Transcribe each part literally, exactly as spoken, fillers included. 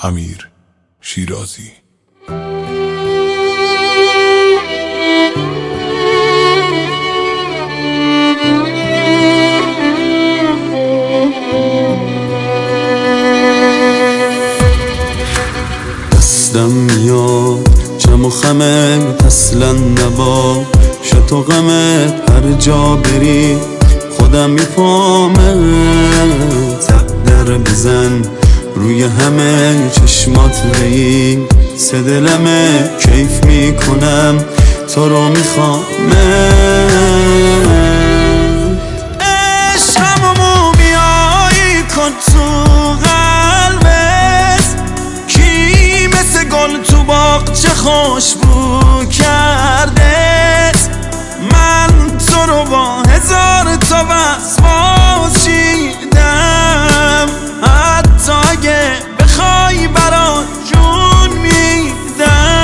امیر شیرازی. دستم میاد چم و خمت اصلا نبا شت و غمت هر جا بری خودم میپامه در بزن روی همه چشمات رئی سه دلمه کیف میکنم تو رو میخوامه عشقمو میایی کن تو قلبت کی مثل گل تو باغ چه خوشبو کردت من تو رو با هزار تا وسواس چیدم حتی اگه بخوای برات جون میدم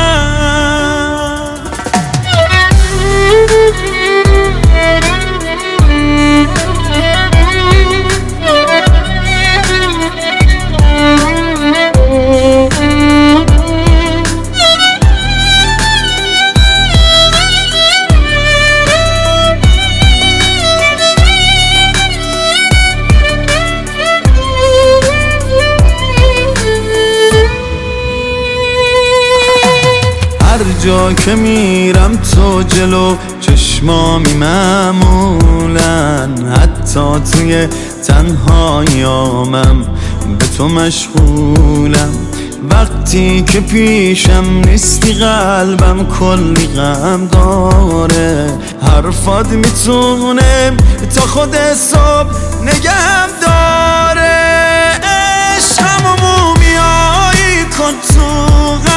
هر جا که میرم تو جلو چشمامی معمولن حتی توی تنهاییامم به تو مشغولم وقتی که پیشم نیستی قلبم کلی غم داره حرفات میتونه تا خود صبح نگم داره عشقمو میایی کن تو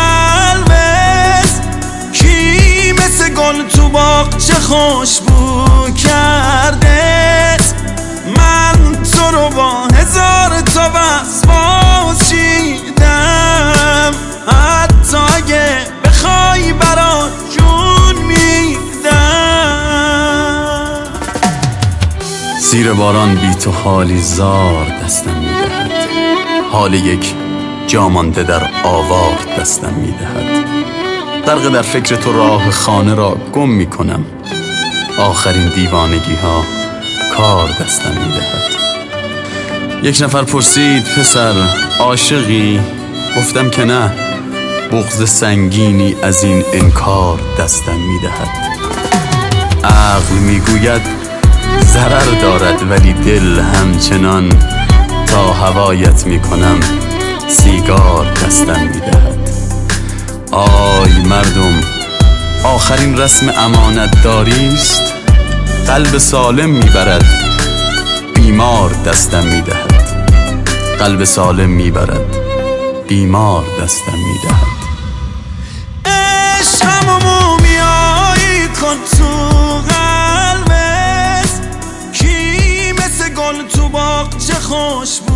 گل تو باغ چه خوشبو کردت من تو رو با هزار تا وسواس چیدم حتی اگه بخوای برات جون میدم زیر باران بی تو حالی زار دستم میدهد حال یک جامانده در آوار دستم میدهد غرق در فکر تو راه خانه را گم می کنم آخرین دیوانگی ها کار دستم می دهد یک نفر پرسید پسر عاشقی گفتم که نه بغض سنگینی از این انکار دستم می دهد عقل می گوید ضرر دارد ولی دل همچنان تا هوایت می کنم سیگار دستم می دهد آی مردم آخرین رسم امانت داریست قلب سالم میبرد بیمار دستم میدهد قلب سالم میبرد بیمار دستم میدهد عشقمو میایی کن تو قلبت کی مثل گل تو باغ چه خوشبو